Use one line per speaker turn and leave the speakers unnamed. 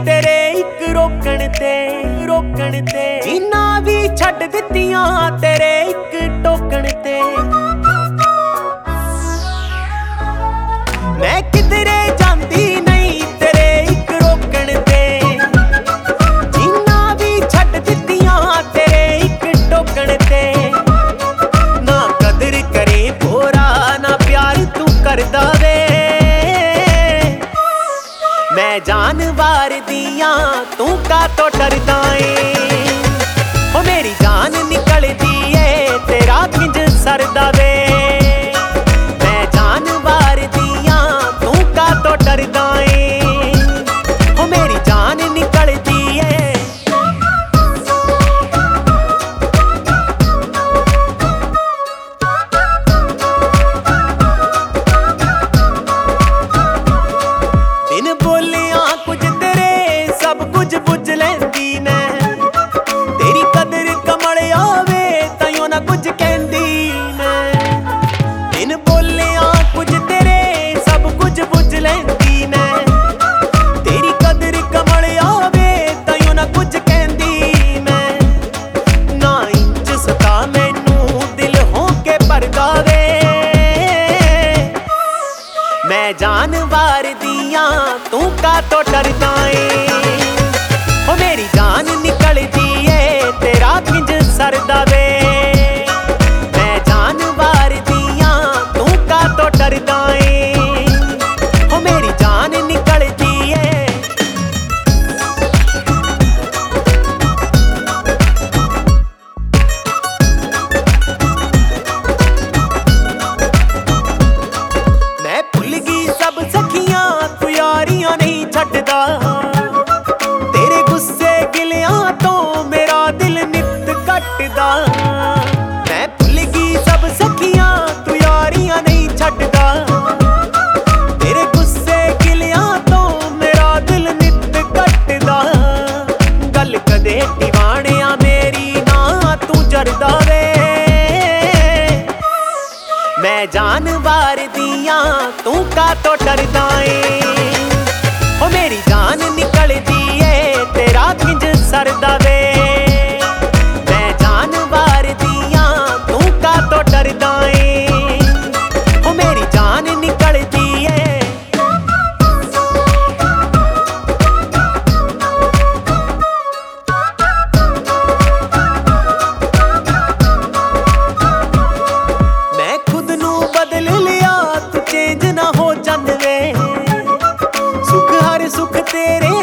तेरे एक रोकण ते जीना भी छड्ड दित्तियां तेरे एक टोकण ते। मैं किधरे जांदी नहीं तेरे एक रोकण ते जीना भी छड्ड दित्तियां तेरे एक टोकण ते। ना कदर करे भोरा ना प्यार तू करदा वे। मैं जानवर दिया तू का तो डरदा ए। ओ मेरी जान निकलदी ए तेरा किंज सरदा वे। मैं जानवर दिया तू का तो डरदा ए। ओ मेरी जान निकलदी ए। बिन बोलिया कुछ तेरे सब कुछ बुझ लैंदी मैं। तेरी कदर कमल आवे ताइयों ना कुछ कहंदी मैं। बिन बोलिया कुछ तेरे सब कुछ बुझ लैंदी मैं। तेरी कदर कमल आवे ताइयों ना कुछ कहंदी मैं। ना इंच सता मैनू दिल हो के भरदा वे। मैं जानवर दिया तू का तो डरदा ए। ओ मेरी जान निकलदी ए तेरा किंज सरदा वे। मैं जानवर दिया तू का तो डरदा ए। ओ मेरी जान निकलदी ए। मैं भुल गई सब सखियां तू यारियां नहीं छड्डदा। तेरे गुस्से गिलियां तो मेरा दिल नित कटदा। मैं भुल गई सब सखियां तू यारियां नहीं छड्डदा। तेरे गुस्से गिलियां तो मेरा दिल नित कटदा। गल कदे दीवानिया मेरी ना तू जरदा वे। मैं जानवर दिया तू का तो डरदा ए। ओ मेरी जान निकलदी ए तेरा किंज सरदा वे। मैं जानवर दिया तू का तो डरदा ए। ओ मेरी जान निकलदी ए। मैं खुद नू बदल लिया तू चेंज ना हो जान वे। सुख हर सुख तेरे